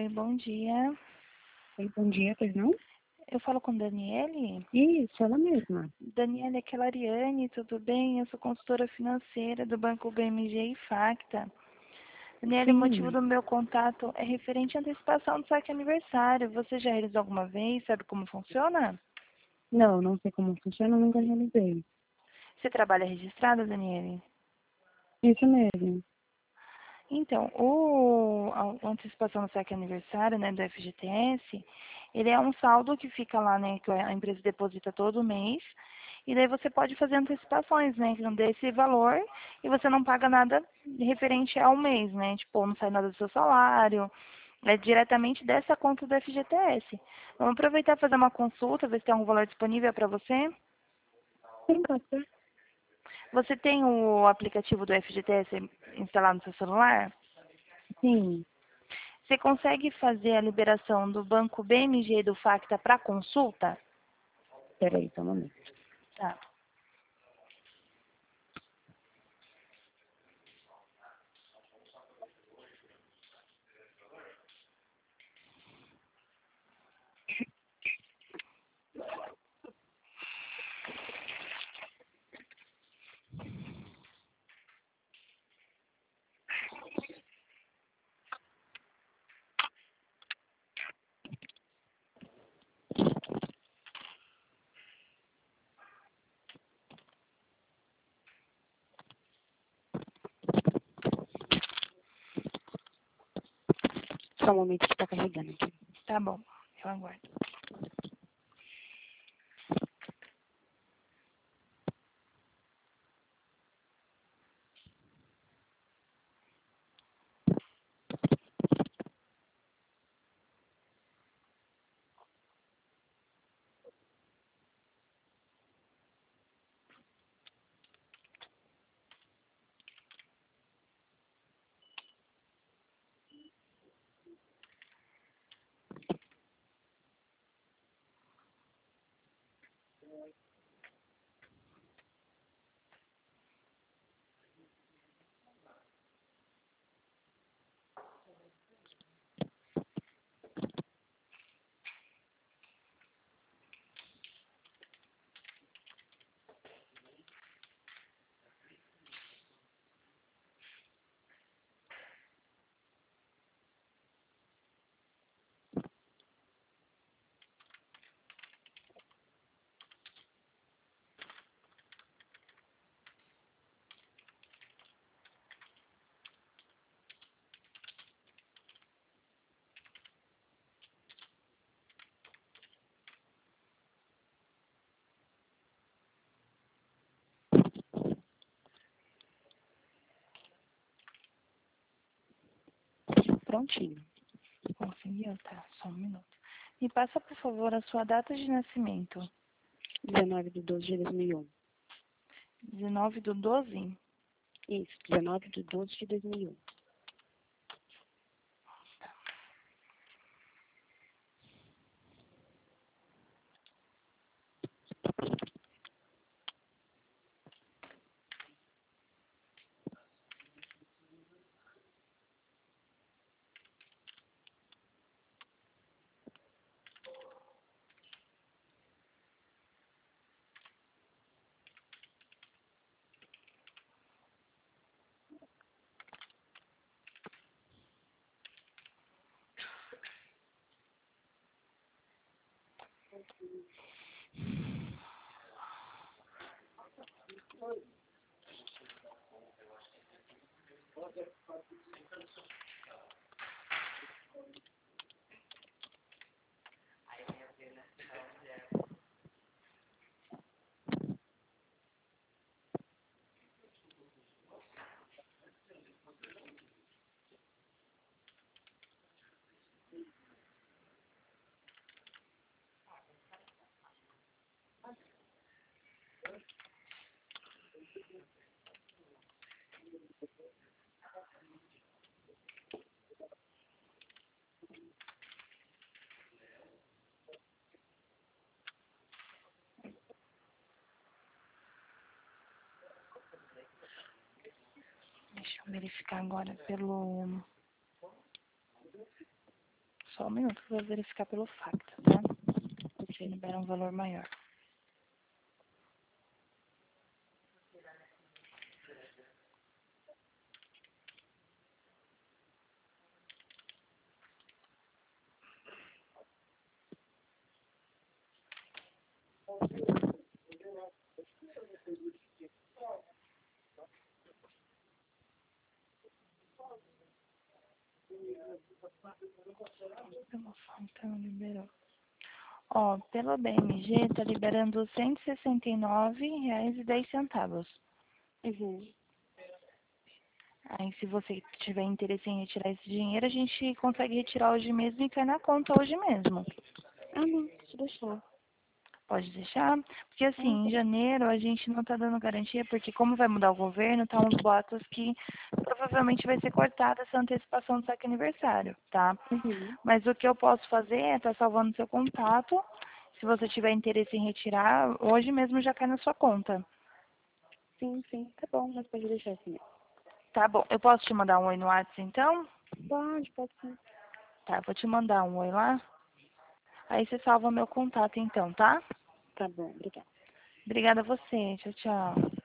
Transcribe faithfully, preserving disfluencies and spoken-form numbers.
bom dia. Oi, bom dia, pois não? Eu falo com Daniele? Isso, ela mesma. Daniele, aqui é a Lariane, tudo bem? Eu sou consultora financeira do Banco B M G e Facta. Daniele, o motivo Sim. do meu contato é referente à antecipação do saque aniversário. Você já realizou alguma vez? Sabe como funciona? Não, não sei como funciona, eu nunca realizei. Você trabalha registrada, Daniele? Isso mesmo. Então, o, a a antecipação do saque aniversário, né, do F G T S, ele é um saldo que fica lá, né, que a empresa deposita todo mês, e daí você pode fazer antecipações, né, desse valor, e você não paga nada referente ao mês, né, tipo, não sai nada do seu salário, é diretamente dessa conta do F G T S. Vamos aproveitar e fazer uma consulta, ver se tem algum valor disponível para você. Sim, pode ser. Você tem o aplicativo do F G T S instalado no seu celular? Sim. Você consegue fazer a liberação do banco B M G e do Facta para consulta? Peraí, só um momento. Tá. Só um momento que está carregando aqui. Tá bom, eu aguardo. Prontinho. Conseguiu? Tá, só um minuto. Me passa, por favor, a sua data de nascimento. dezenove de doze de dois mil e um. dezenove do doze? Isso, dezenove de doze de dois mil e um. Deixa eu verificar agora pelo... Só um minuto que eu vou verificar pelo Facta, tá? Se Ok. libera um valor maior. Pelo Facta não liberou. Ó, pelo B M G tá liberando cento e sessenta e nove reais e dez centavos. Uhum. Aí, se você tiver interesse em retirar esse dinheiro, a gente consegue retirar hoje mesmo e cai na conta hoje mesmo. Ah, não, deixa eu deixar. Pode deixar? Porque, assim, Ah, em tá. janeiro a gente não tá dando garantia, porque como vai mudar o governo, tá uns boatos que provavelmente vai ser cortada essa antecipação do saque aniversário, tá? Uhum. Mas o que eu posso fazer é estar salvando seu contato. Se você tiver interesse em retirar, hoje mesmo já cai na sua conta. Sim, sim, tá bom, mas pode deixar assim mesmo. Tá bom. Eu posso te mandar um oi no WhatsApp, então? Pode, pode sim. Tá, vou te mandar um oi lá. Aí você salva meu contato, então, tá? Tá bom, obrigada. Obrigada a você. Tchau, tchau.